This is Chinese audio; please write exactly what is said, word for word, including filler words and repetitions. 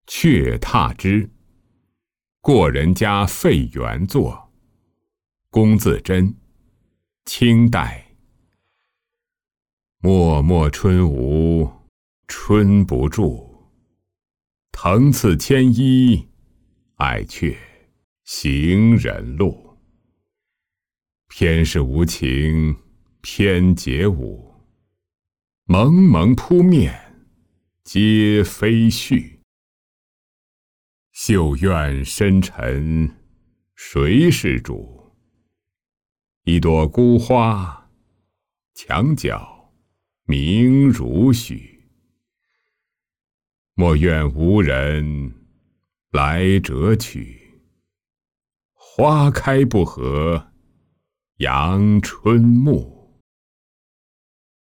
却踏之。过人家废原作。龚自珍，清代。漠漠春无春不住，藤次牵衣，爱却行人路。偏是无情偏解舞，蒙蒙扑面皆非絮。绣院深沉谁是主？一朵孤花，墙角明如许。莫怨无人来折取，花开不合阳春木。